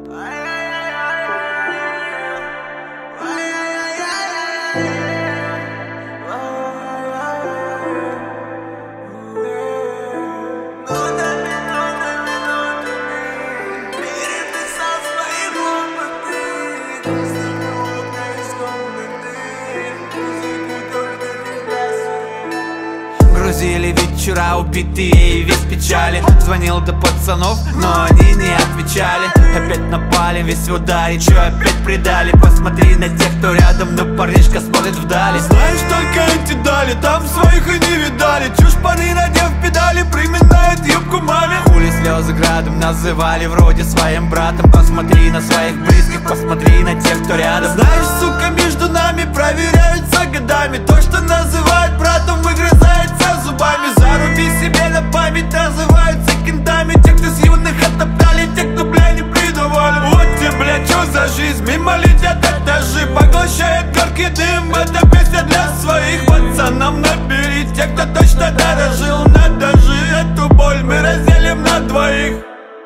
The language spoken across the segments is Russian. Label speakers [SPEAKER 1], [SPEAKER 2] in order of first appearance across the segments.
[SPEAKER 1] Грузили вечера убитые и весь печали. Звонил до пацанов, но они не отвечали. Опять напали, весь в ударе, чё опять предали? Посмотри на тех, кто рядом, но парнишка смотрит вдали.
[SPEAKER 2] Знаешь, только эти дали, там своих и не видали. Чушь паны, надев педали, приминает юбку маме.
[SPEAKER 1] Хули слезы градом называли вроде своим братом. Посмотри на своих близких, посмотри на тех, кто рядом.
[SPEAKER 2] Знаешь, сука, между нами проверяются годами. То, что называют братом, выгрызается зубами. Заруби себе на память, называются кентами. Те, кто с юных оттоптали, те, кто, бля, не придавали. Вот тебе, бля, чё за жизнь, мимо летят этажи, поглощает горький дым. Это песня для своих пацанов. Набери тех, кто точно дорожил. Надо же, эту боль мы разделим на двоих.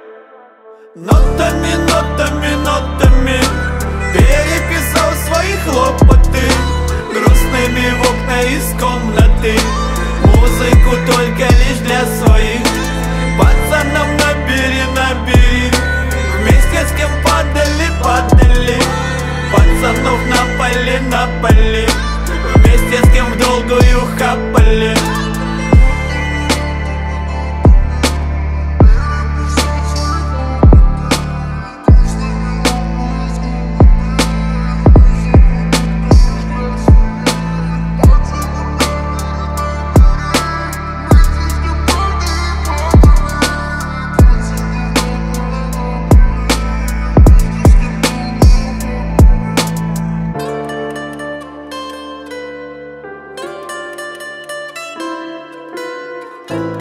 [SPEAKER 2] Нотами, нотами, нотами переписал свои хлопоты, грустными в окна из комнаты. Музыку только лишь для своих пацанов. Набери, набери, вместе с кем падали, падали. Пацанов напали, напали, вместе с кем в долгую хапали.
[SPEAKER 1] Thank